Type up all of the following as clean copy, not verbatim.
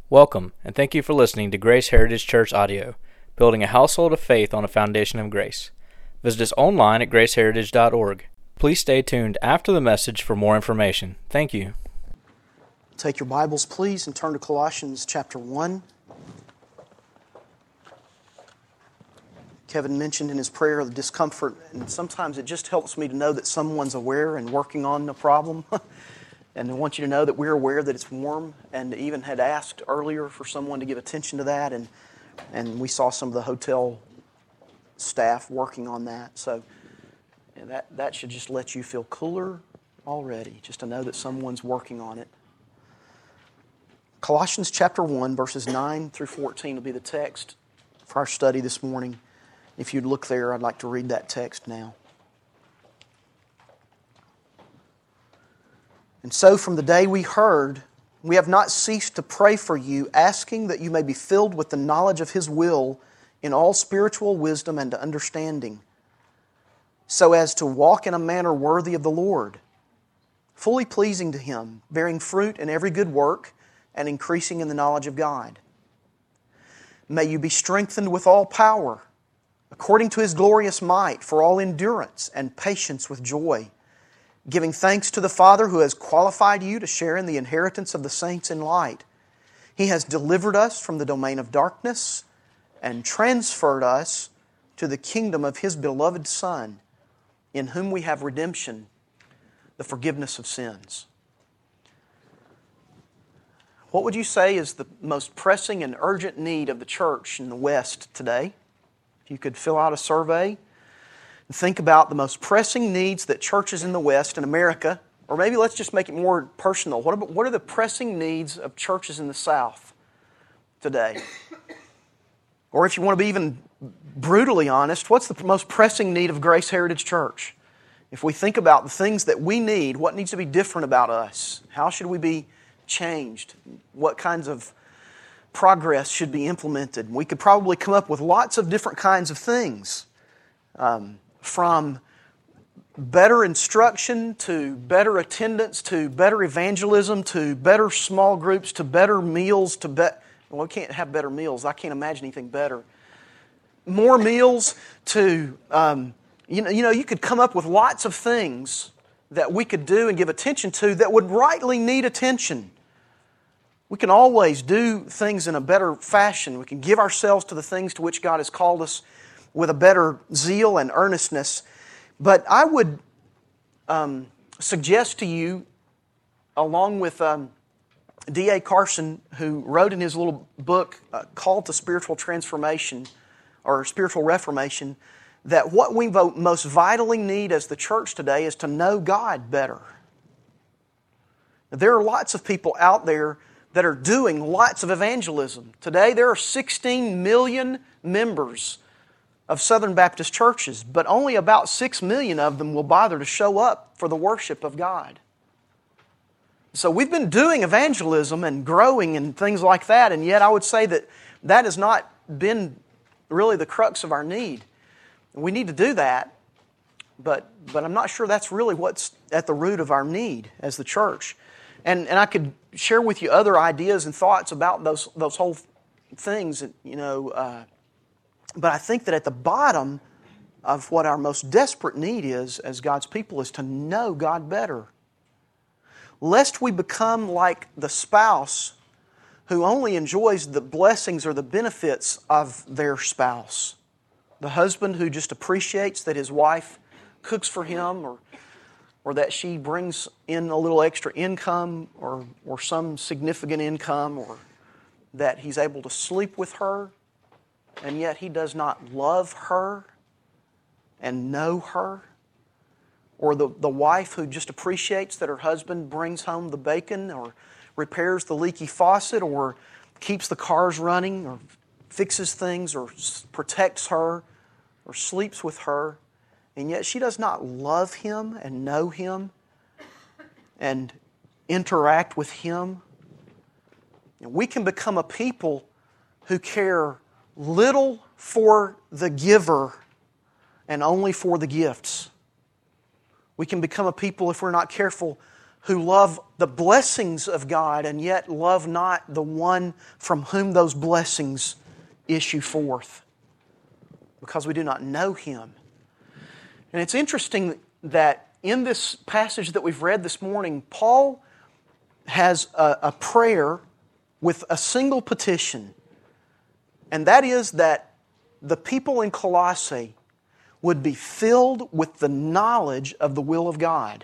Welcome, and thank you for listening to Grace Heritage Church Audio, building a household of faith on a foundation of grace. Visit us online at graceheritage.org. Please stay tuned after the message for more information. Thank you. Take your Bibles, please, and turn to Colossians chapter 1. Kevin mentioned in his prayer the discomfort, and sometimes it just helps me to know that someone's aware and working on the problem. And I want you to know that we're aware that it's warm, and even had asked earlier for someone to give attention to that, and we saw some of the hotel staff working on that. So that should just let you feel cooler already, just to know that someone's working on it. Colossians chapter 1, verses 9 through 14 will be the text for our study this morning. If you'd look there, I'd like to read that text now. And so from the day we heard, we have not ceased to pray for you, asking that you may be filled with the knowledge of His will in all spiritual wisdom and understanding, so as to walk in a manner worthy of the Lord, fully pleasing to Him, bearing fruit in every good work, and increasing in the knowledge of God. May you be strengthened with all power, according to His glorious might, for all endurance and patience with joy, giving thanks to the Father who has qualified you to share in the inheritance of the saints in light. He has delivered us from the domain of darkness and transferred us to the kingdom of His beloved Son, in whom we have redemption, the forgiveness of sins. What would you say is the most pressing and urgent need of the church in the West today? If you could fill out a survey and think about the most pressing needs that churches in the West, in America, or maybe let's just make it more personal. What are the pressing needs of churches in the South today? Or if you want to be even brutally honest, what's the most pressing need of Grace Heritage Church? If we think about the things that we need, what needs to be different about us? How should we be changed? What kinds of progress should be implemented? We could probably come up with lots of different kinds of things. From better instruction, to better attendance, to better evangelism, to better small groups, to better meals, well, we can't have better meals. I can't imagine anything better. More meals, to, you could come up with lots of things that we could do and give attention to that would rightly need attention. We can always do things in a better fashion. We can give ourselves to the things to which God has called us with a better zeal and earnestness. But I would suggest to you, along with D.A. Carson, who wrote in his little book, Call to Spiritual Transformation, or Spiritual Reformation, that what we most vitally need as the church today is to know God better. There are lots of people out there that are doing lots of evangelism. Today there are 16 million members of Southern Baptist churches, but only about 6 million of them will bother to show up for the worship of God. So we've been doing evangelism and growing and things like that, and yet I would say that has not been really the crux of our need. We need to do that, but I'm not sure that's really what's at the root of our need as the church. And I could share with you other ideas and thoughts about those whole things, but I think that at the bottom of what our most desperate need is as God's people is to know God better. Lest we become like the spouse who only enjoys the blessings or the benefits of their spouse. The husband who just appreciates that his wife cooks for him, or that she brings in a little extra income or some significant income, or that he's able to sleep with her, and yet he does not love her and know her. Or the wife who just appreciates that her husband brings home the bacon, or repairs the leaky faucet, or keeps the cars running, or fixes things, or protects her, or sleeps with her, and yet she does not love him and know him and interact with him. We can become a people who care little for the giver and only for the gifts. We can become a people, if we're not careful, who love the blessings of God and yet love not the one from whom those blessings issue forth, because we do not know Him. And it's interesting that in this passage that we've read this morning, Paul has a prayer with a single petition, and that is that the people in Colossae would be filled with the knowledge of the will of God.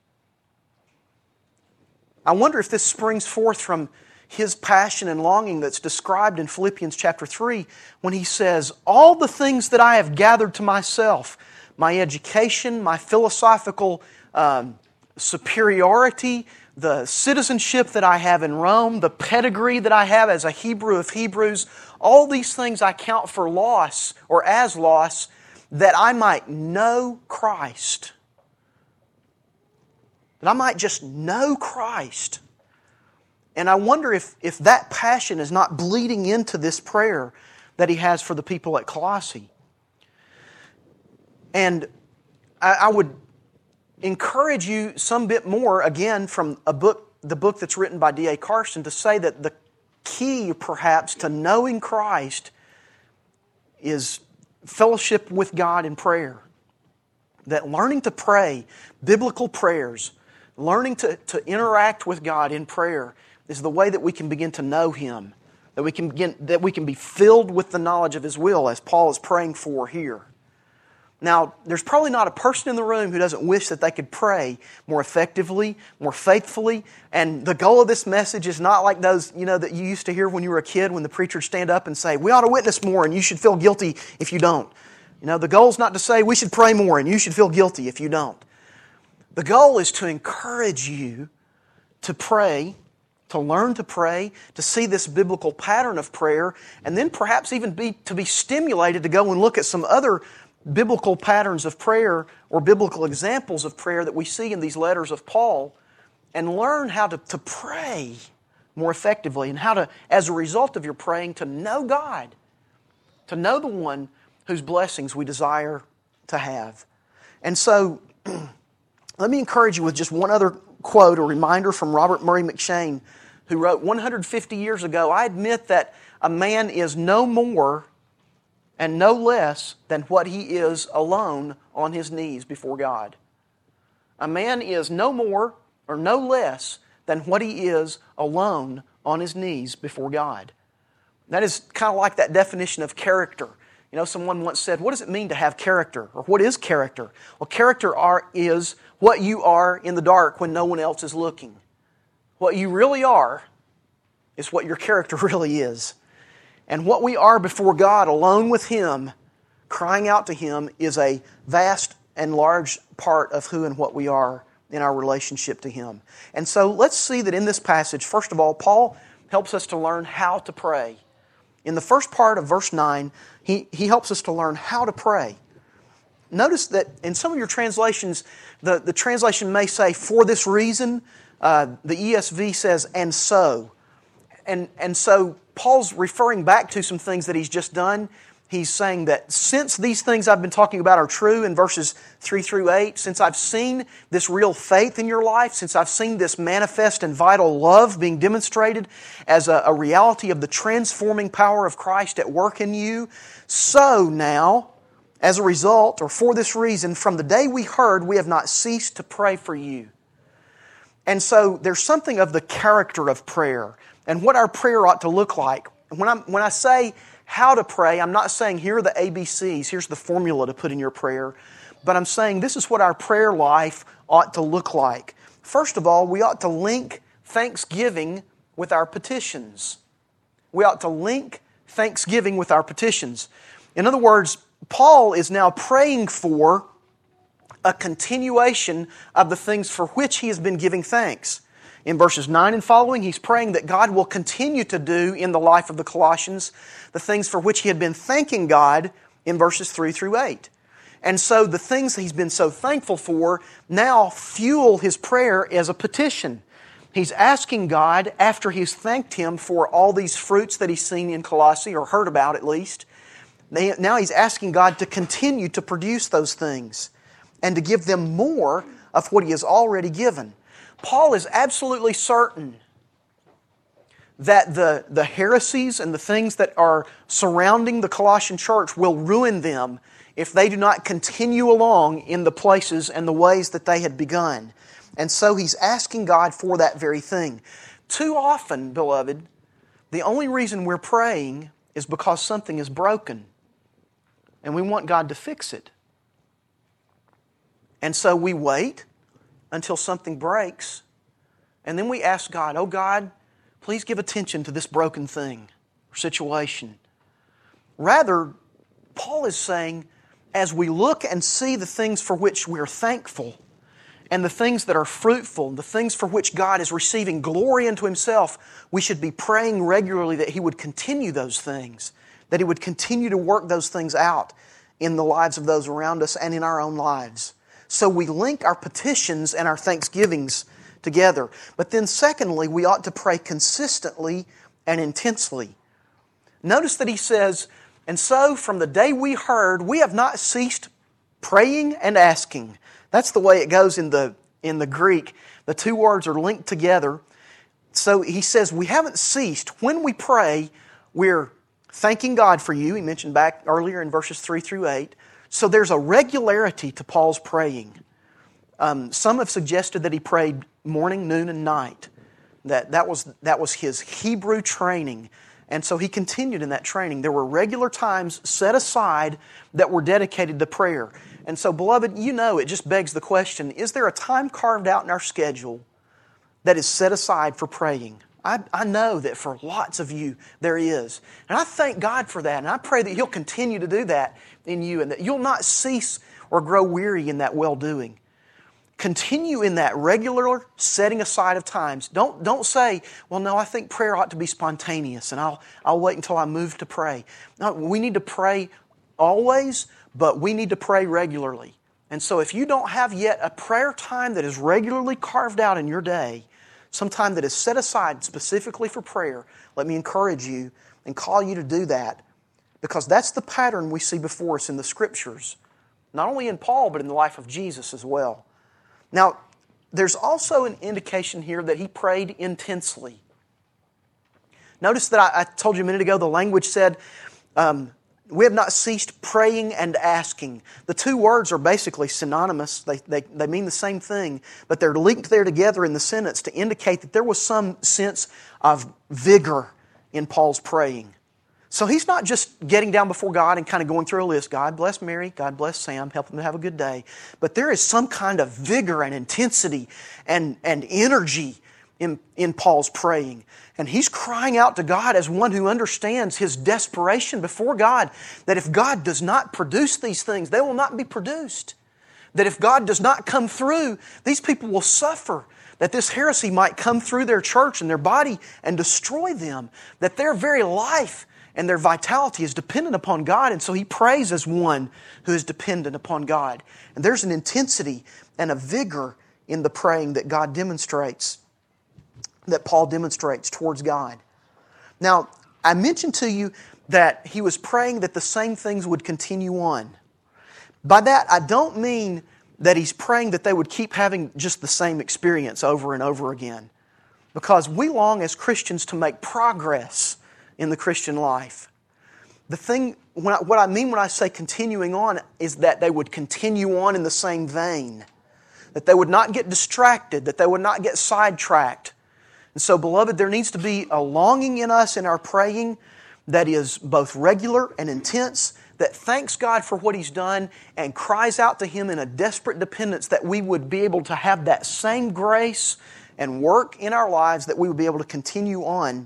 I wonder if this springs forth from his passion and longing that's described in Philippians chapter 3 when he says, all the things that I have gathered to myself, my education, my philosophical superiority, the citizenship that I have in Rome, the pedigree that I have as a Hebrew of Hebrews, all these things I count for loss or as loss, that I might know Christ. That I might just know Christ. And I wonder if that passion is not bleeding into this prayer that he has for the people at Colossae. And I would encourage you some bit more, again, from the book that's written by D.A. Carson, to say that the key, perhaps, to knowing Christ is fellowship with God in prayer. That learning to pray biblical prayers, learning to interact with God in prayer, is the way that we can begin to know Him, that we can be filled with the knowledge of His will, as Paul is praying for here. Now, there's probably not a person in the room who doesn't wish that they could pray more effectively, more faithfully. And the goal of this message is not like those, that you used to hear when you were a kid, when the preacher would stand up and say, we ought to witness more and you should feel guilty if you don't. The goal is not to say we should pray more and you should feel guilty if you don't. The goal is to encourage you to pray, to learn to pray, to see this biblical pattern of prayer, and then perhaps even to be stimulated to go and look at some other biblical patterns of prayer or biblical examples of prayer that we see in these letters of Paul, and learn how to pray more effectively, and how to, as a result of your praying, to know God, to know the one whose blessings we desire to have. And so, let me encourage you with just one other quote, a reminder from Robert Murray McCheyne, who wrote 150 years ago, I admit that a man is no more and no less than what he is alone on his knees before God. A man is no more or no less than what he is alone on his knees before God. That is kind of like that definition of character. Someone once said, what does it mean to have character? Or what is character? Well, character is what you are in the dark when no one else is looking. What you really are is what your character really is. And what we are before God, alone with Him, crying out to Him, is a vast and large part of who and what we are in our relationship to Him. And so let's see that in this passage, first of all, Paul helps us to learn how to pray. In the first part of verse 9, he helps us to learn how to pray. Notice that in some of your translations, the translation may say, for this reason. The ESV says, and so. And so Paul's referring back to some things that he's just done. He's saying that since these things I've been talking about are true in verses 3 through 8, since I've seen this real faith in your life, since I've seen this manifest and vital love being demonstrated as a reality of the transforming power of Christ at work in you, so now, as a result, or for this reason, from the day we heard, we have not ceased to pray for you. And so there's something of the character of prayer and what our prayer ought to look like. When I say how to pray, I'm not saying here are the ABCs, here's the formula to put in your prayer, but I'm saying this is what our prayer life ought to look like. First of all, we ought to link thanksgiving with our petitions. We ought to link thanksgiving with our petitions. In other words, Paul is now praying for a continuation of the things for which he has been giving thanks. In verses 9 and following, he's praying that God will continue to do in the life of the Colossians the things for which he had been thanking God in verses 3 through 8. And so the things he's been so thankful for now fuel his prayer as a petition. He's asking God, after he's thanked Him for all these fruits that he's seen in Colossae, or heard about at least, now he's asking God to continue to produce those things and to give them more of what He has already given. Paul is absolutely certain that the heresies and the things that are surrounding the Colossian church will ruin them if they do not continue along in the places and the ways that they had begun. And so he's asking God for that very thing. Too often, beloved, the only reason we're praying is because something is broken and we want God to fix it. And so we wait until something breaks, and then we ask God, oh God, please give attention to this broken thing or situation. Rather, Paul is saying, as we look and see the things for which we're thankful, and the things that are fruitful, the things for which God is receiving glory into Himself, we should be praying regularly that He would continue those things, that He would continue to work those things out in the lives of those around us and in our own lives. So we link our petitions and our thanksgivings together. But then secondly, we ought to pray consistently and intensely. Notice that he says, and so from the day we heard, we have not ceased praying and asking. That's the way it goes in the Greek. The two words are linked together. So he says, we haven't ceased. When we pray, we're thanking God for you. He mentioned back earlier in verses 3 through 8. So there's a regularity to Paul's praying. Some have suggested that he prayed morning, noon, and night. That was his Hebrew training. And so he continued in that training. There were regular times set aside that were dedicated to prayer. And so, beloved, you know, it just begs the question, is there a time carved out in our schedule that is set aside for praying? I know that for lots of you there is. And I thank God for that. And I pray that He'll continue to do that in you and that you'll not cease or grow weary in that well-doing. Continue in that regular setting aside of times. Don't say, well, no, I think prayer ought to be spontaneous and I'll wait until I move to pray. No, we need to pray always, but we need to pray regularly. And so if you don't have yet a prayer time that is regularly carved out in your day, some time that is set aside specifically for prayer, let me encourage you and call you to do that, because that's the pattern we see before us in the Scriptures, not only in Paul, but in the life of Jesus as well. Now, there's also an indication here that he prayed intensely. Notice that I told you a minute ago, the language said, we have not ceased praying and asking. The two words are basically synonymous. They mean the same thing, but they're linked there together in the sentence to indicate that there was some sense of vigor in Paul's praying. So he's not just getting down before God and kind of going through a list. God bless Mary, God bless Sam, help them to have a good day. But there is some kind of vigor and intensity and energy in Paul's praying. And he's crying out to God as one who understands his desperation before God, that if God does not produce these things, they will not be produced. That if God does not come through, these people will suffer. That this heresy might come through their church and their body and destroy them. That their very life and their vitality is dependent upon God. And so he prays as one who is dependent upon God. And there's an intensity and a vigor in the praying that God demonstrates, that Paul demonstrates towards God. Now, I mentioned to you that he was praying that the same things would continue on. By that, I don't mean that he's praying that they would keep having just the same experience over and over again. Because we long as Christians to make progress in the Christian life. What I mean when I say continuing on is that they would continue on in the same vein. That they would not get distracted, that they would not get sidetracked. And so, beloved, there needs to be a longing in us in our praying that is both regular and intense, that thanks God for what He's done and cries out to Him in a desperate dependence that we would be able to have that same grace and work in our lives, that we would be able to continue on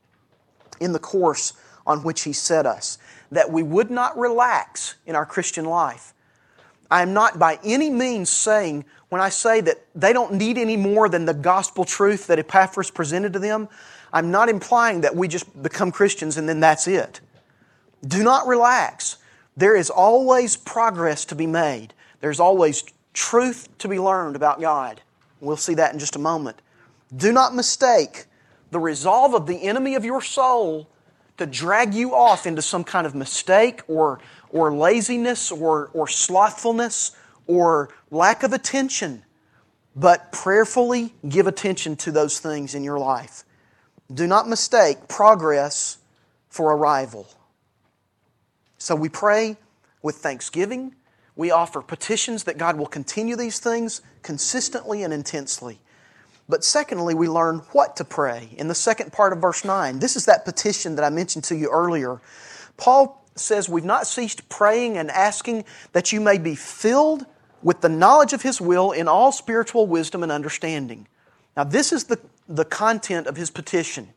in the course on which He set us. That we would not relax in our Christian life. I am not by any means saying, when I say that they don't need any more than the gospel truth that Epaphras presented to them, I'm not implying that we just become Christians and then that's it. Do not relax. There is always progress to be made. There's always truth to be learned about God. We'll see that in just a moment. Do not mistake the resolve of the enemy of your soul to drag you off into some kind of mistake or laziness or slothfulness or lack of attention. but prayerfully give attention to those things in your life. Do not mistake progress for arrival. So we pray with thanksgiving. We offer petitions that God will continue these things consistently and intensely. But secondly, we learn what to pray in the second part of verse 9. This is that petition that I mentioned to you earlier. Paul says, we've not ceased praying and asking that you may be filled with the knowledge of His will in all spiritual wisdom and understanding. Now this is the content of his petition.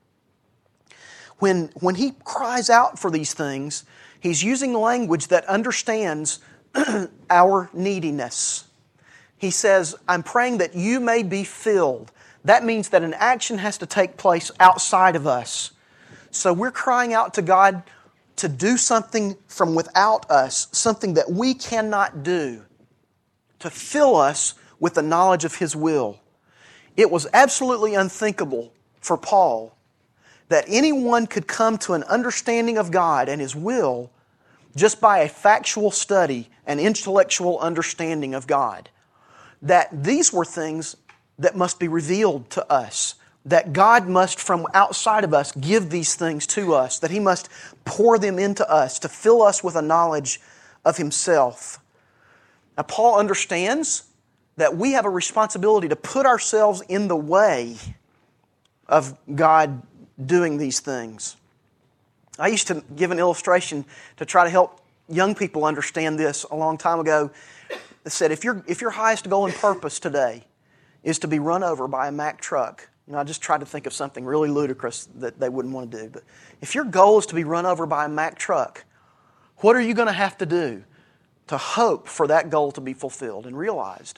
When he cries out for these things, he's using language that understands our neediness. He says, I'm praying that you may be filled. That means that an action has to take place outside of us. So we're crying out to God to do something from without us, something that we cannot do, to fill us with the knowledge of His will. It was absolutely unthinkable for Paul that anyone could come to an understanding of God and His will just by a factual study and intellectual understanding of God. That these were things that must be revealed to us, that God must from outside of us give these things to us, that He must pour them into us to fill us with a knowledge of Himself. Now Paul understands that we have a responsibility to put ourselves in the way of God doing these things. I used to give an illustration to try to help young people understand this a long time ago. It said, if your highest goal and purpose today is to be run over by a Mack truck, I just tried to think of something really ludicrous that they wouldn't want to do. But if your goal is to be run over by a Mack truck, what are you going to have to do to hope for that goal to be fulfilled and realized?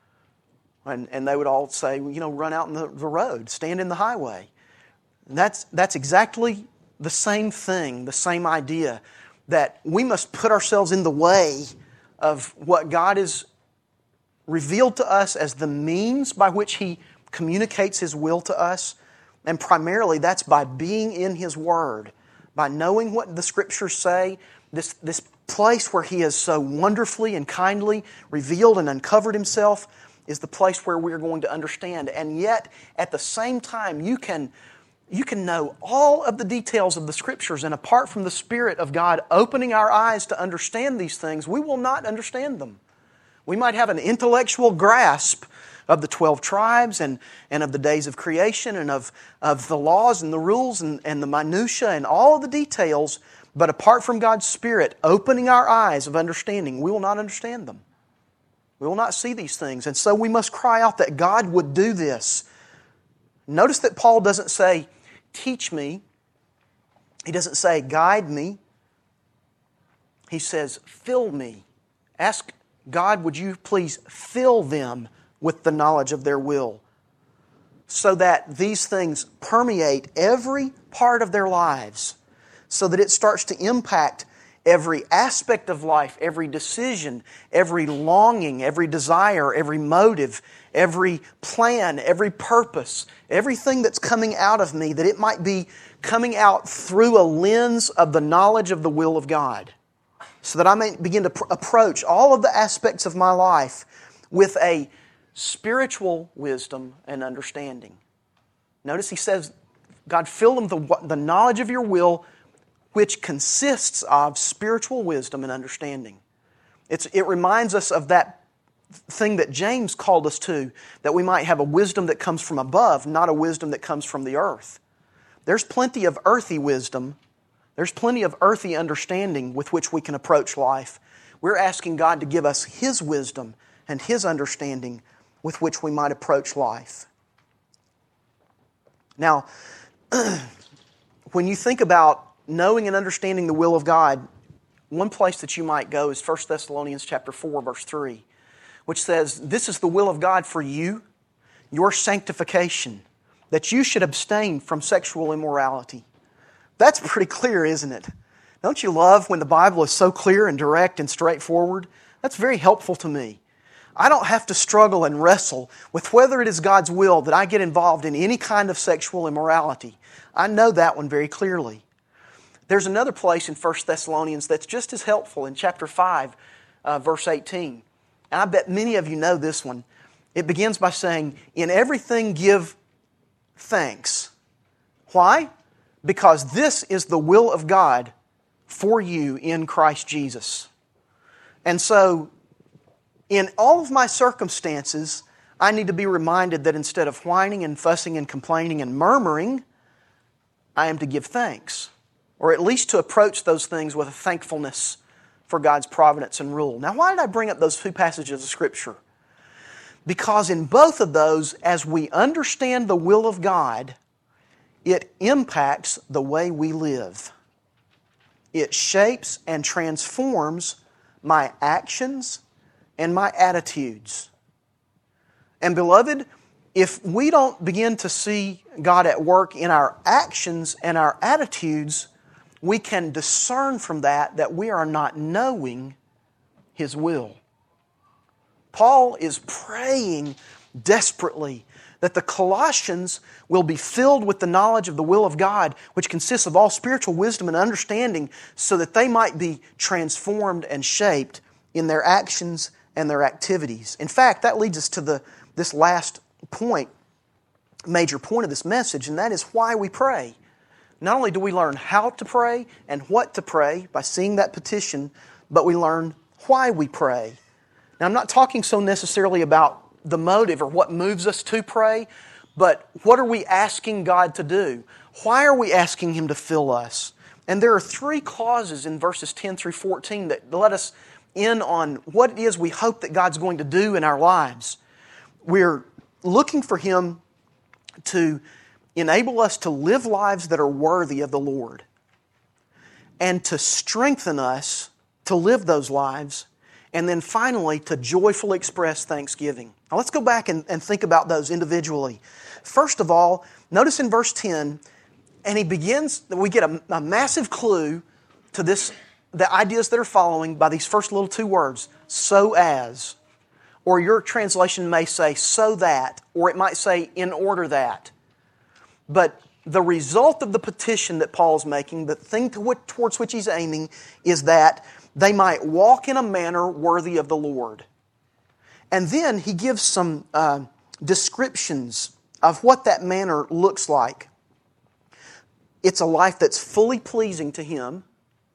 And they would all say, run out in the road, stand in the highway. And that's exactly the same thing, the same idea, that we must put ourselves in the way of what God has revealed to us as the means by which He communicates His will to us. And primarily that's by being in His Word, by knowing what the Scriptures say, this place where He has so wonderfully and kindly revealed and uncovered Himself is the place where we are going to understand. And yet, at the same time, you can know all of the details of the Scriptures, and apart from the Spirit of God opening our eyes to understand these things, we will not understand them. We might have an intellectual grasp of the 12 tribes and of the days of creation and of the laws and the rules and the minutiae and all of the details, but apart from God's Spirit opening our eyes of understanding, we will not understand them. We will not see these things. And so we must cry out that God would do this. Notice that Paul doesn't say, teach me. He doesn't say, guide me. He says, fill me. Ask God, would you please fill them with the knowledge of their will, so that these things permeate every part of their lives, so that it starts to impact every aspect of life, every decision, every longing, every desire, every motive, every plan, every purpose, everything that's coming out of me, that it might be coming out through a lens of the knowledge of the will of God, so that I may begin to approach all of the aspects of my life with a spiritual wisdom and understanding. Notice he says, God, fill them the knowledge of your will, which consists of spiritual wisdom and understanding. It reminds us of that thing that James called us to, that we might have a wisdom that comes from above, not a wisdom that comes from the earth. There's plenty of earthy wisdom. There's plenty of earthy understanding with which we can approach life. We're asking God to give us His wisdom and His understanding with which we might approach life. Now, when you think about knowing and understanding the will of God, one place that you might go is 1 Thessalonians chapter 4, verse 3, which says, this is the will of God for you, your sanctification, that you should abstain from sexual immorality. That's pretty clear, isn't it? Don't you love when the Bible is so clear and direct and straightforward? That's very helpful to me. I don't have to struggle and wrestle with whether it is God's will that I get involved in any kind of sexual immorality. I know that one very clearly. There's another place in 1 Thessalonians that's just as helpful in chapter 5, verse 18. And I bet many of you know this one. It begins by saying, in everything give thanks. Why? Because this is the will of God for you in Christ Jesus. And so, in all of my circumstances, I need to be reminded that instead of whining and fussing and complaining and murmuring, I am to give thanks, or at least to approach those things with a thankfulness for God's providence and rule. Now, why did I bring up those two passages of Scripture? Because in both of those, as we understand the will of God, it impacts the way we live. It shapes and transforms my actions and my attitudes. And beloved, if we don't begin to see God at work in our actions and our attitudes, we can discern from that we are not knowing His will. Paul is praying desperately that the Colossians will be filled with the knowledge of the will of God, which consists of all spiritual wisdom and understanding, so that they might be transformed and shaped in their actions and their activities. In fact, that leads us to this last point, major point of this message, and that is why we pray. Not only do we learn how to pray and what to pray by seeing that petition, but we learn why we pray. Now, I'm not talking so necessarily about the motive or what moves us to pray, but what are we asking God to do? Why are we asking Him to fill us? And there are three clauses in verses 10 through 14 that let us in on what it is we hope that God's going to do in our lives. We're looking for Him to enable us to live lives that are worthy of the Lord, and to strengthen us to live those lives, and then finally to joyfully express thanksgiving. Now let's go back and think about those individually. First of all, notice in verse 10, and we get a massive clue to the ideas that are following by these first little two words, so as. Or your translation may say, so that, or it might say, in order that. But the result of the petition that Paul's making, the thing towards which he's aiming, is that they might walk in a manner worthy of the Lord. And then he gives some descriptions of what that manner looks like. It's a life that's fully pleasing to Him.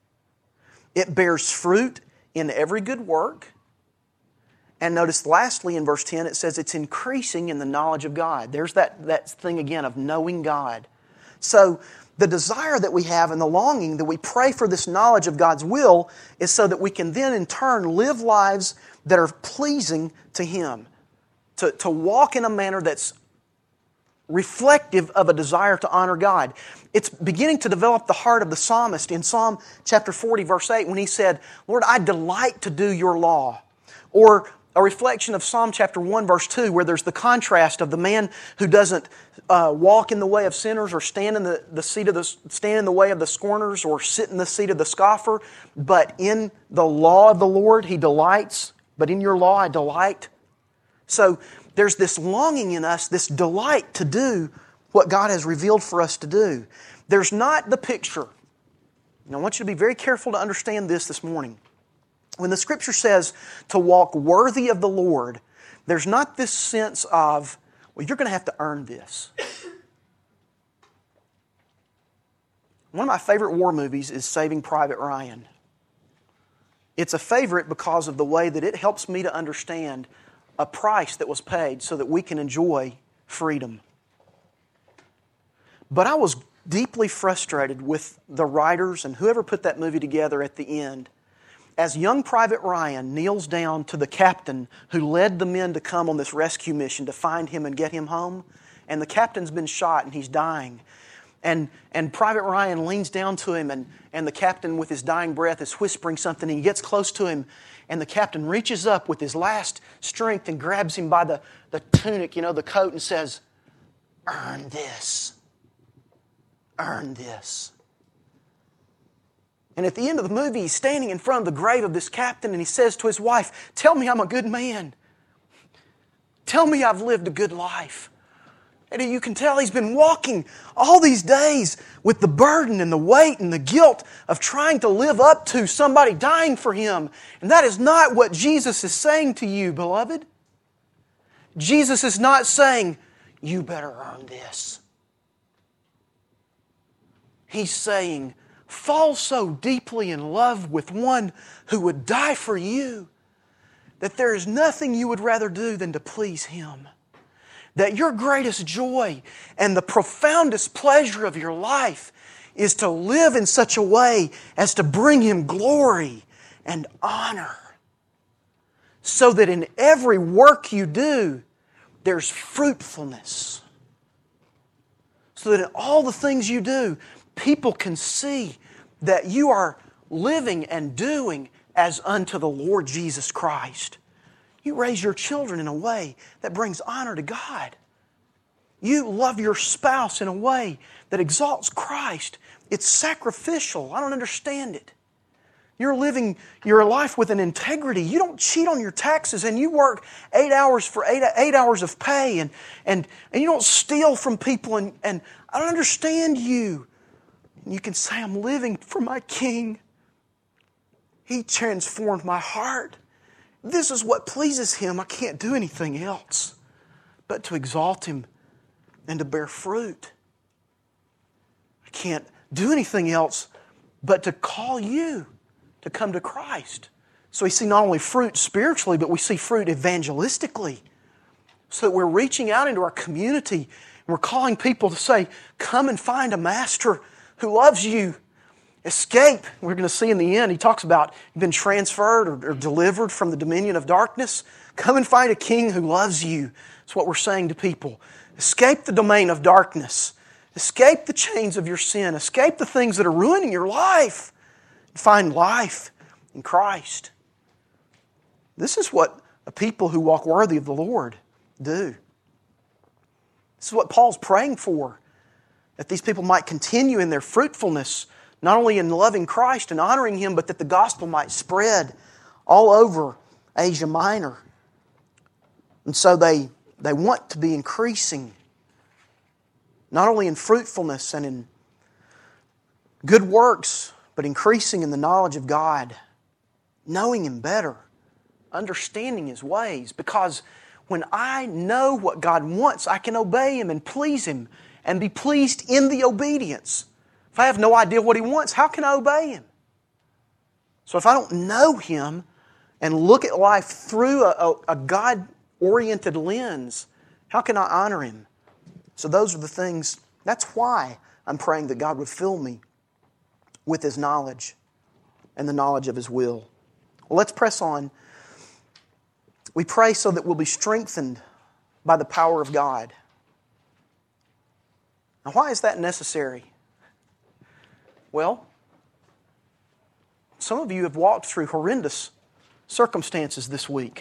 It bears fruit in every good work. And notice lastly in verse 10 it says it's increasing in the knowledge of God. There's that thing again of knowing God. So the desire that we have and the longing that we pray for this knowledge of God's will is so that we can then in turn live lives that are pleasing to Him. To walk in a manner that's reflective of a desire to honor God. It's beginning to develop the heart of the psalmist in Psalm chapter 40 verse 8 when he said, Lord, I delight to do your law. Or a reflection of Psalm chapter 1 verse 2 where there's the contrast of the man who doesn't walk in the way of sinners or stand in the way of the scorners or sit in the seat of the scoffer, but in the law of the Lord he delights. But in your law I delight. So there's this longing in us, this delight to do what God has revealed for us to do. There's not the picture. And I want you to be very careful to understand this morning. When the Scripture says to walk worthy of the Lord, there's not this sense of, well, you're going to have to earn this. One of my favorite war movies is Saving Private Ryan. It's a favorite because of the way that it helps me to understand a price that was paid so that we can enjoy freedom. But I was deeply frustrated with the writers and whoever put that movie together at the end. As young Private Ryan kneels down to the captain who led the men to come on this rescue mission to find him and get him home, and the captain's been shot and he's dying. And Private Ryan leans down to him and the captain with his dying breath is whispering something and he gets close to him and the captain reaches up with his last strength and grabs him by the tunic, the coat, and says, "Earn this. Earn this." And at the end of the movie, he's standing in front of the grave of this captain and he says to his wife, "Tell me I'm a good man. Tell me I've lived a good life." And you can tell he's been walking all these days with the burden and the weight and the guilt of trying to live up to somebody dying for him. And that is not what Jesus is saying to you, beloved. Jesus is not saying, you better earn this. He's saying, fall so deeply in love with one who would die for you that there is nothing you would rather do than to please Him. That your greatest joy and the profoundest pleasure of your life is to live in such a way as to bring Him glory and honor. So that in every work you do, there's fruitfulness. So that in all the things you do, people can see that you are living and doing as unto the Lord Jesus Christ. You raise your children in a way that brings honor to God. You love your spouse in a way that exalts Christ. It's sacrificial. I don't understand it. You're living your life with an integrity. You don't cheat on your taxes, and you work 8 hours for 8 hours of pay, and you don't steal from people, and I don't understand you. And you can say, I'm living for my King. He transformed my heart. This is what pleases Him. I can't do anything else but to exalt Him and to bear fruit. I can't do anything else but to call you to come to Christ. So we see not only fruit spiritually, but we see fruit evangelistically. So that we're reaching out into our community and we're calling people to say, come and find a master who loves you. Escape. We're going to see in the end, he talks about you've been transferred or delivered from the dominion of darkness. Come and find a king who loves you. That's what we're saying to people. Escape the domain of darkness. Escape the chains of your sin. Escape the things that are ruining your life. Find life in Christ. This is what a people who walk worthy of the Lord do. This is what Paul's praying for. That these people might continue in their fruitfulness, not only in loving Christ and honoring Him, but that the gospel might spread all over Asia Minor. And so they want to be increasing, not only in fruitfulness and in good works, but increasing in the knowledge of God, knowing Him better, understanding His ways. Because when I know what God wants, I can obey Him and please Him and be pleased in the obedience. If I have no idea what He wants, how can I obey Him? So if I don't know Him and look at life through a God-oriented lens, how can I honor Him? So those are the things, that's why I'm praying that God would fill me with His knowledge and the knowledge of His will. Well, let's press on. We pray so that we'll be strengthened by the power of God. Now, why is that necessary? Well, some of you have walked through horrendous circumstances this week.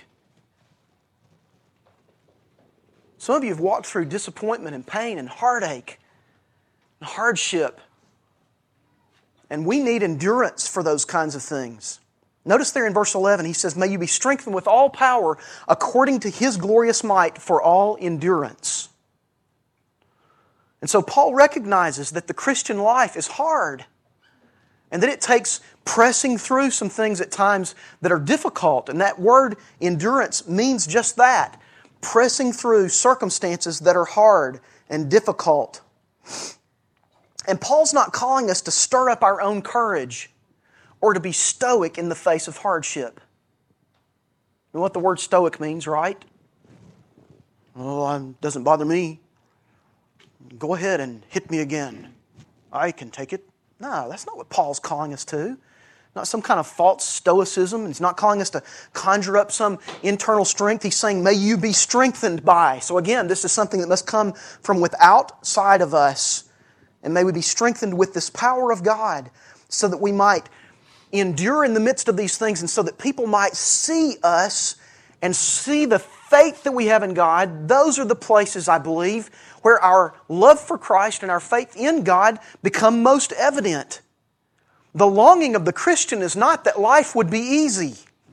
Some of you have walked through disappointment and pain and heartache and hardship. And we need endurance for those kinds of things. Notice there in verse 11, he says, may you be strengthened with all power according to His glorious might for all endurance. And so Paul recognizes that the Christian life is hard and that it takes pressing through some things at times that are difficult. And that word endurance means just that, pressing through circumstances that are hard and difficult. And Paul's not calling us to stir up our own courage or to be stoic in the face of hardship. You know what the word stoic means, right? Oh, it doesn't bother me. Go ahead and hit me again. I can take it. No, that's not what Paul's calling us to. Not some kind of false stoicism. He's not calling us to conjure up some internal strength. He's saying, may you be strengthened by. So again, this is something that must come from outside of us. And may we be strengthened with this power of God so that we might endure in the midst of these things and so that people might see us and see the faith that we have in God. Those are the places, I believe, where our love for Christ and our faith in God become most evident. The longing of the Christian is not that life would be easy.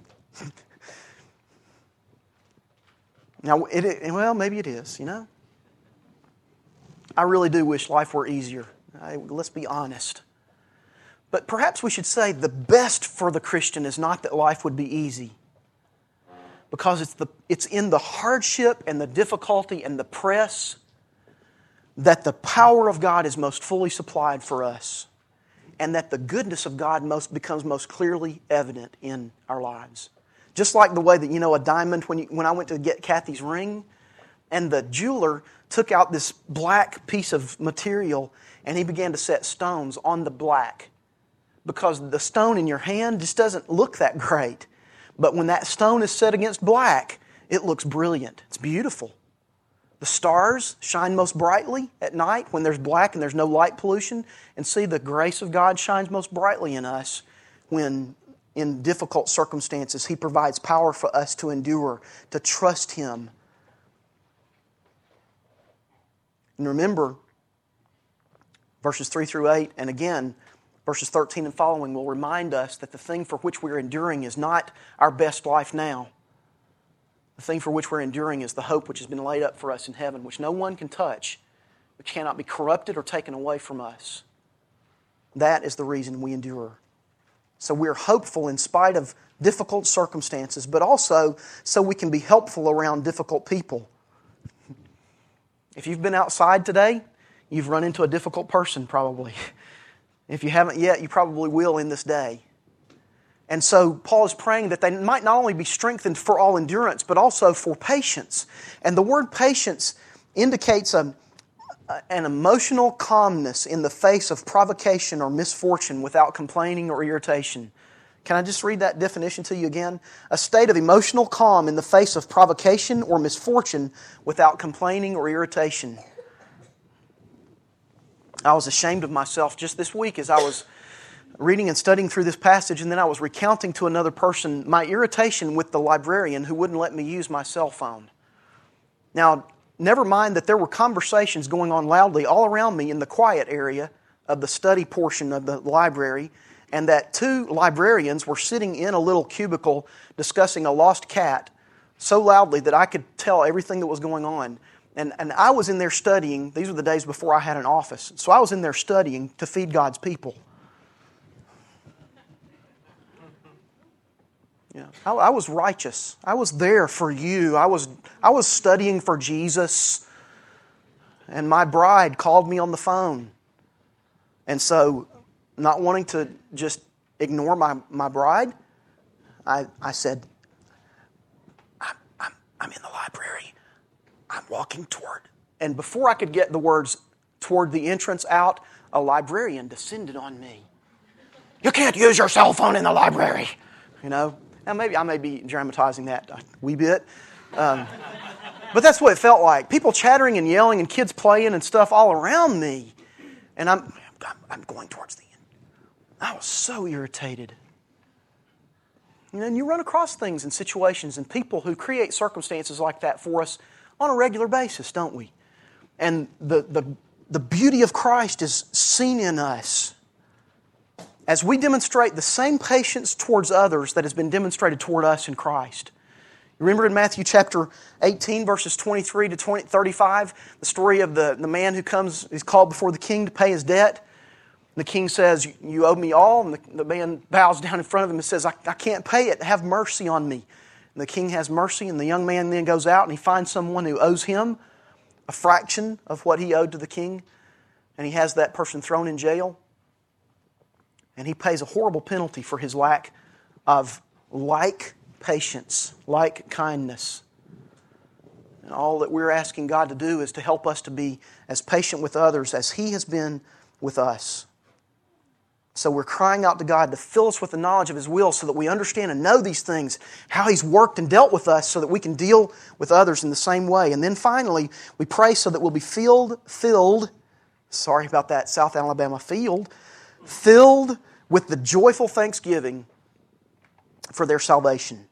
Now, well, maybe it is, you know. I really do wish life were easier. Let's be honest. But perhaps we should say the best for the Christian is not that life would be easy, Because it's in the hardship and the difficulty and the press that the power of God is most fully supplied for us, and that the goodness of God becomes most clearly evident in our lives. Just like the way that, a diamond, when I went to get Kathy's ring, and the jeweler took out this black piece of material and he began to set stones on the black. Because the stone in your hand just doesn't look that great. But when that stone is set against black, it looks brilliant. It's beautiful. The stars shine most brightly at night when there's black and there's no light pollution. And see, the grace of God shines most brightly in us when in difficult circumstances He provides power for us to endure, to trust Him. And remember, verses 3 through 8, and again, verses 13 and following will remind us that the thing for which we're enduring is not our best life now. The thing for which we're enduring is the hope which has been laid up for us in heaven, which no one can touch, which cannot be corrupted or taken away from us. That is the reason we endure. So we're hopeful in spite of difficult circumstances, but also so we can be helpful around difficult people. If you've been outside today, you've run into a difficult person probably. If you haven't yet, you probably will in this day. And so Paul is praying that they might not only be strengthened for all endurance, but also for patience. And the word patience indicates an emotional calmness in the face of provocation or misfortune without complaining or irritation. Can I just read that definition to you again? A state of emotional calm in the face of provocation or misfortune without complaining or irritation. I was ashamed of myself just this week as I was reading and studying through this passage, and then I was recounting to another person my irritation with the librarian who wouldn't let me use my cell phone. Now, never mind that there were conversations going on loudly all around me in the quiet area of the study portion of the library, and that two librarians were sitting in a little cubicle discussing a lost cat so loudly that I could tell everything that was going on. And I was in there studying. These were the days before I had an office. So I was in there studying to feed God's people. Yeah, I was righteous. I was there for you. I was studying for Jesus. And my bride called me on the phone. And so, not wanting to just ignore my bride, I said, I'm in the library. I'm walking toward. And before I could get the words toward the entrance out, a librarian descended on me. You can't use your cell phone in the library. Now maybe I may be dramatizing that a wee bit. But that's what it felt like. People chattering and yelling and kids playing and stuff all around me. And I'm going towards the end. I was so irritated. And you run across things and situations and people who create circumstances like that for us on a regular basis, don't we? And the beauty of Christ is seen in us as we demonstrate the same patience towards others that has been demonstrated toward us in Christ. You remember in Matthew chapter 18, verses 23 to 35, the story of the man who is called before the king to pay his debt. The king says, you owe me all. And the man bows down in front of him and says, I can't pay it. Have mercy on me. And the king has mercy, and the young man then goes out and he finds someone who owes him a fraction of what he owed to the king. And he has that person thrown in jail. And he pays a horrible penalty for his lack of like patience, like kindness. And all that we're asking God to do is to help us to be as patient with others as He has been with us. So we're crying out to God to fill us with the knowledge of His will so that we understand and know these things, how He's worked and dealt with us so that we can deal with others in the same way. And then finally, we pray so that we'll be filled, sorry about that, South Alabama, filled with the joyful thanksgiving for their salvation.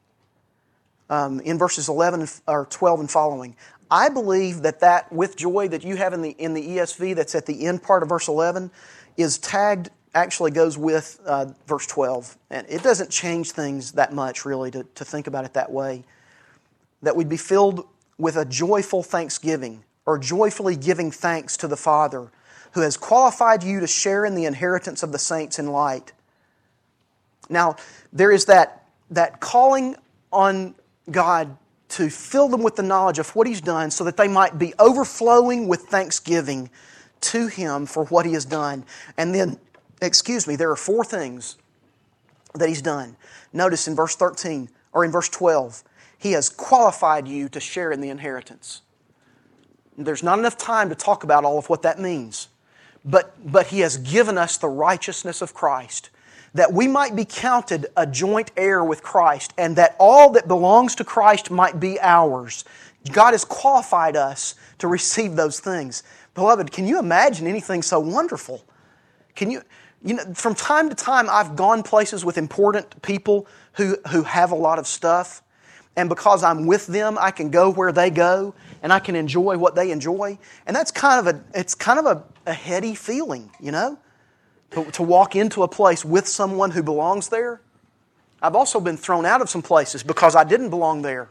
In verses 11 or 12 and following. I believe that with joy that you have in the ESV that's at the end part of verse 11 is tagged, actually goes with verse 12. And it doesn't change things that much really to think about it that way. That we'd be filled with a joyful thanksgiving or joyfully giving thanks to the Father who has qualified you to share in the inheritance of the saints in light. Now, there is that calling on God to fill them with the knowledge of what He's done so that they might be overflowing with thanksgiving to Him for what He has done. And then, there are 4 things that He's done. Notice in verse 13, or in verse 12, He has qualified you to share in the inheritance. There's not enough time to talk about all of what that means. But He has given us the righteousness of Christ, that we might be counted a joint heir with Christ, and that all that belongs to Christ might be ours. God has qualified us to receive those things. Beloved, can you imagine anything so wonderful? From time to time, I've gone places with important people who have a lot of stuff, and because I'm with them, I can go where they go, and I can enjoy what they enjoy. And that's kind of a heady feeling, to walk into a place with someone who belongs there. I've also been thrown out of some places because I didn't belong there.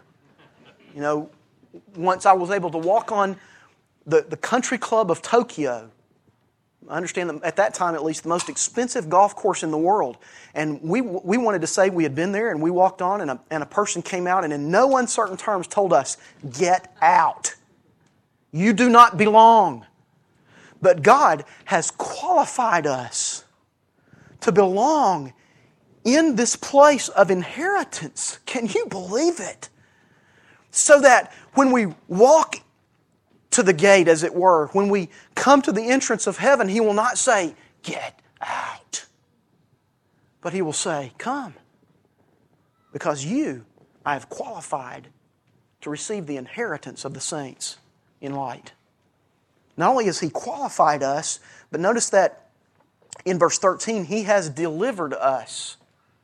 Once I was able to walk on the Country Club of Tokyo. I understand that at that time, at least, the most expensive golf course in the world. And we wanted to say we had been there, and we walked on, and a person came out and in no uncertain terms told us, "Get out. You do not belong." But God has qualified us to belong in this place of inheritance. Can you believe it? So that when we walk to the gate, as it were, when we come to the entrance of heaven, He will not say, "Get out." But He will say, "Come, because I have qualified to receive the inheritance of the saints in light." Not only has He qualified us, but notice that in verse 13, He has delivered us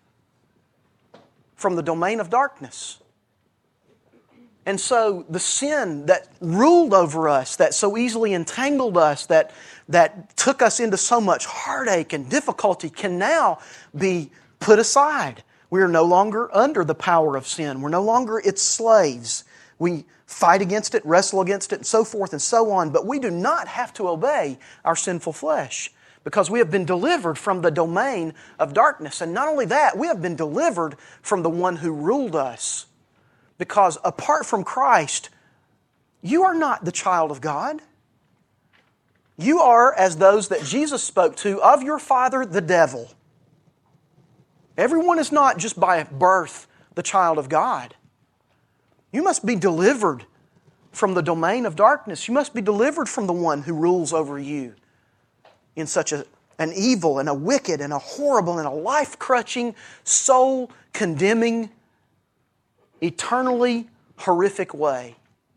from the domain of darkness. And so the sin that ruled over us, that so easily entangled us, that took us into so much heartache and difficulty, can now be put aside. We are no longer under the power of sin. We're no longer its slaves. We fight against it, wrestle against it, and so forth and so on. But we do not have to obey our sinful flesh because we have been delivered from the domain of darkness. And not only that, we have been delivered from the one who ruled us. Because apart from Christ, you are not the child of God. You are as those that Jesus spoke to, of your father, the devil. Everyone is not just by birth the child of God. You must be delivered from the domain of darkness. You must be delivered from the one who rules over you in such an evil and a wicked and a horrible and a life-crushing, soul-condemning, eternally horrific way.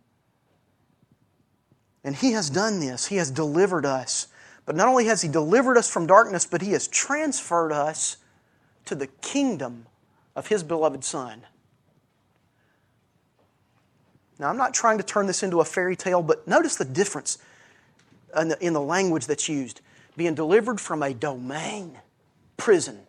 And He has done this. He has delivered us. But not only has He delivered us from darkness, but He has transferred us to the kingdom of His beloved Son. Now, I'm not trying to turn this into a fairy tale, but notice the difference in the language that's used. Being delivered from a domain, prison,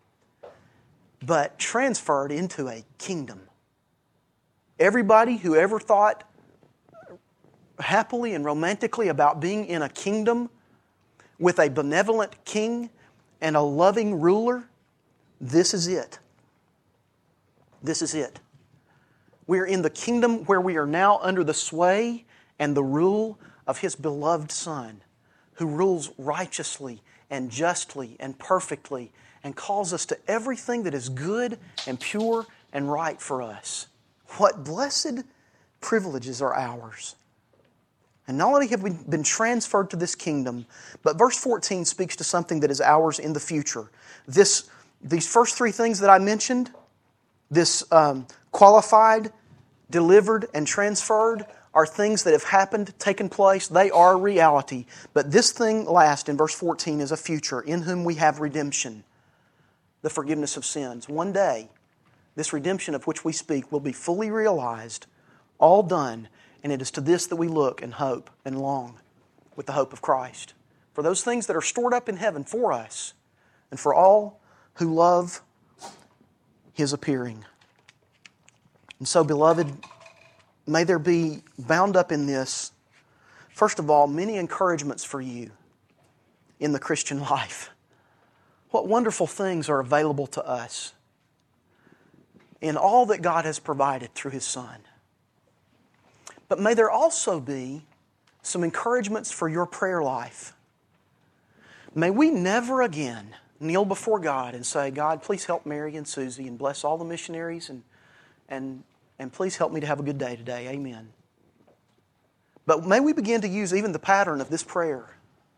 but transferred into a kingdom. Everybody who ever thought happily and romantically about being in a kingdom with a benevolent king and a loving ruler, this is it. This is it. We are in the kingdom where we are now under the sway and the rule of His beloved Son, who rules righteously and justly and perfectly and calls us to everything that is good and pure and right for us. What blessed privileges are ours. And not only have we been transferred to this kingdom, but verse 14 speaks to something that is ours in the future. These first 3 things that I mentioned, this qualified, delivered, and transferred, are things that have happened, taken place. They are reality. But this thing last in verse 14 is a future, in whom we have redemption, the forgiveness of sins. One day, this redemption of which we speak will be fully realized, all done, and it is to this that we look and hope and long with the hope of Christ. For those things that are stored up in heaven for us and for all who love His appearing. And so, beloved, may there be bound up in this, first of all, many encouragements for you in the Christian life. What wonderful things are available to us. in all that God has provided through His Son. But may there also be some encouragements for your prayer life. May we never again kneel before God and say, God, please help Mary and Susie and bless all the missionaries and please help me to have a good day today. Amen. But may we begin to use even the pattern of this prayer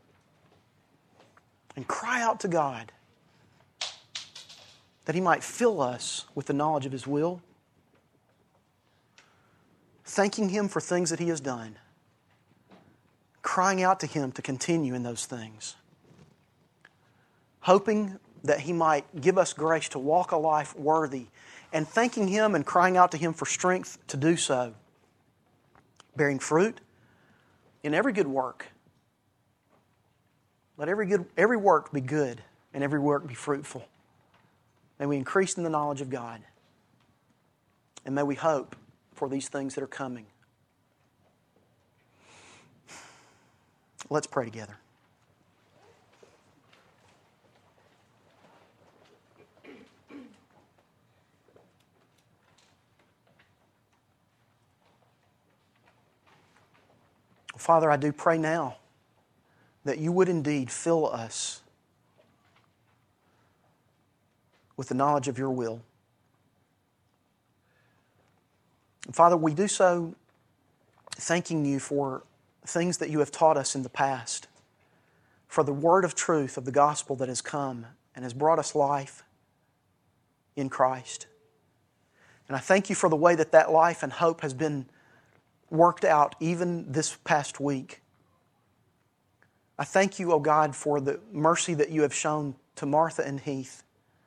and cry out to God that He might fill us with the knowledge of His will, thanking Him for things that He has done, crying out to Him to continue in those things, hoping that He might give us grace to walk a life worthy, and thanking Him and crying out to Him for strength to do so, bearing fruit in every good work. Let every work be good and every work be fruitful. May we increase in the knowledge of God. And may we hope for these things that are coming. Let's pray together. Father, I do pray now that You would indeed fill us with the knowledge of Your will. And Father, we do so thanking You for things that You have taught us in the past, for the word of truth of the gospel that has come and has brought us life in Christ. And I thank You for the way that that life and hope has been worked out even this past week. I thank You, O God, for the mercy that You have shown to Martha and Heath,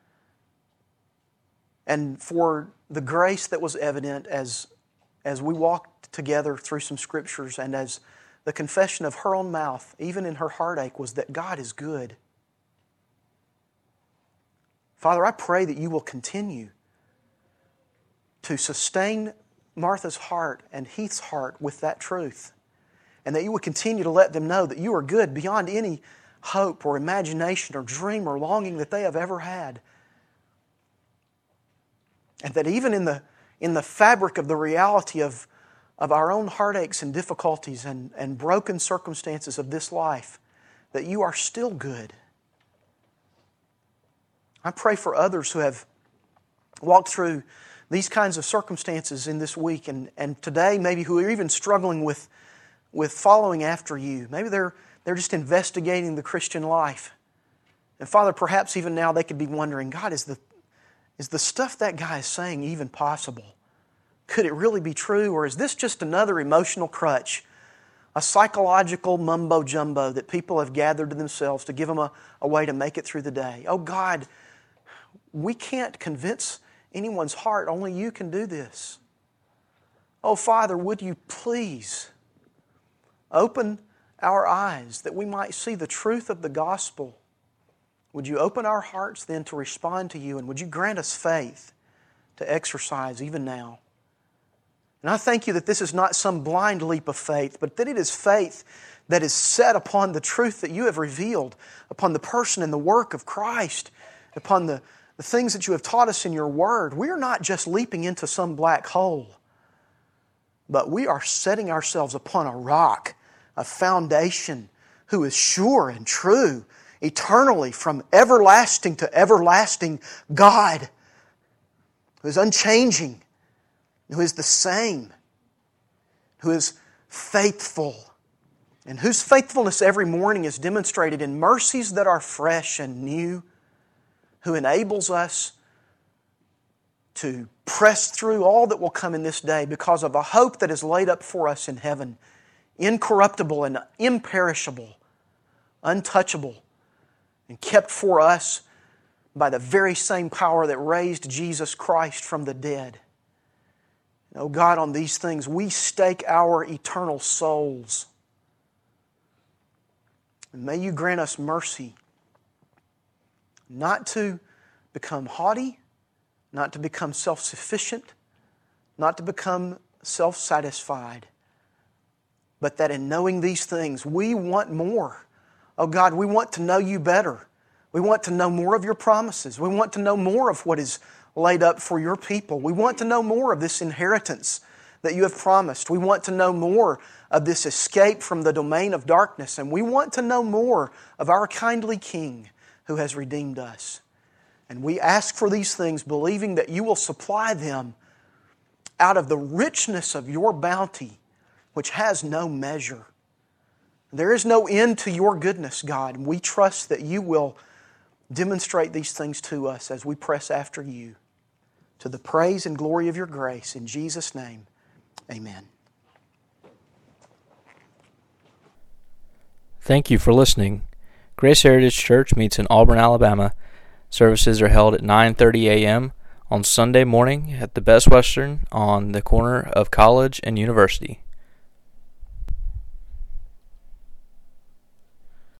and for the grace that was evident as we walked together through some scriptures, and as the confession of her own mouth, even in her heartache, was that God is good. Father, I pray that You will continue to sustain Martha's heart and Heath's heart with that truth, and that You would continue to let them know that You are good beyond any hope or imagination or dream or longing that they have ever had. And that even in the fabric of the reality of our own heartaches and difficulties and broken circumstances of this life, that You are still good. I pray for others who have walked through these kinds of circumstances in this week and today, maybe who are even struggling with following after You. Maybe they're just investigating the Christian life. And Father, perhaps even now they could be wondering, God, is the stuff that guy is saying even possible? Could it really be true? Or is this just another emotional crutch, a psychological mumbo-jumbo that people have gathered to themselves to give them a way to make it through the day? Oh God, we can't convince anyone's heart. Only You can do this. Oh Father, would You please open our eyes that we might see the truth of the gospel. Would You open our hearts then to respond to You, and would You grant us faith to exercise even now? And I thank You that this is not some blind leap of faith, but that it is faith that is set upon the truth that You have revealed, upon the person and the work of Christ, upon the things that You have taught us in Your Word. We are not just leaping into some black hole, but we are setting ourselves upon a rock, a foundation, who is sure and true, eternally from everlasting to everlasting, God, who is unchanging, who is the same, who is faithful, and whose faithfulness every morning is demonstrated in mercies that are fresh and new, who enables us to press through all that will come in this day because of a hope that is laid up for us in heaven, incorruptible and imperishable, untouchable, and kept for us by the very same power that raised Jesus Christ from the dead. Oh God, on these things we stake our eternal souls. And may You grant us mercy not to become haughty, not to become self-sufficient, not to become self-satisfied, but that in knowing these things we want more. Oh God, we want to know You better. We want to know more of Your promises. We want to know more of what is laid up for your people. We want to know more of this inheritance that you have promised. We want to know more of this escape from the domain of darkness, and we want to know more of our kindly King who has redeemed us. And we ask for these things, believing that you will supply them out of the richness of your bounty, which has no measure. There is no end to your goodness, God, and we trust that you will demonstrate these things to us as we press after you. To the praise and glory of your grace, in Jesus' name, amen. Thank you for listening. Grace Heritage Church meets in Auburn, Alabama. Services are held at 9:30 a.m. on Sunday morning at the Best Western on the corner of College and University.